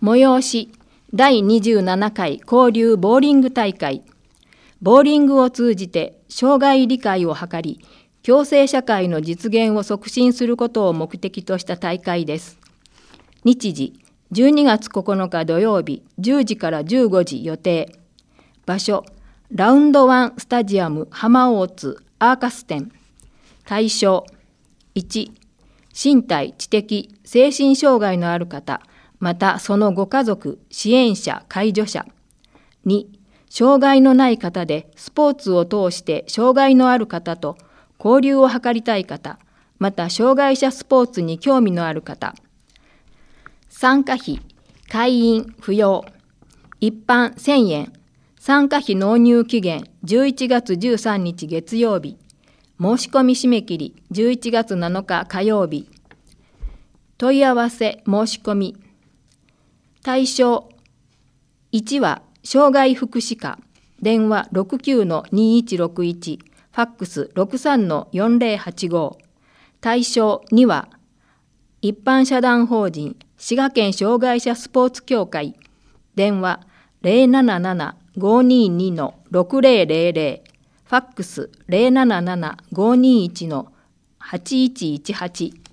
催し第27回交流ボーリング大会。ボーリングを通じて障害理解を図り、共生社会の実現を促進することを目的とした大会です。日時、12月9日土曜日10時から15時予定。場所、ラウンド1スタジアム浜大津アーカス店。対象、1、身体・知的・精神障害のある方、またそのご家族、支援者・介助者。2、障害のない方でスポーツを通して障害のある方と交流を図りたい方、また障害者スポーツに興味のある方。参加費、会員不要。一般1000円。参加費納入期限11月13日月曜日。申し込み締め切り11月7日火曜日。問い合わせ申し込み。対象、1は障害福祉課、電話 69-2161、ファックス 63-4085。対象2は一般社団法人滋賀県障害者スポーツ協会、電話 077-522-6000、ファックス 077-521-8118。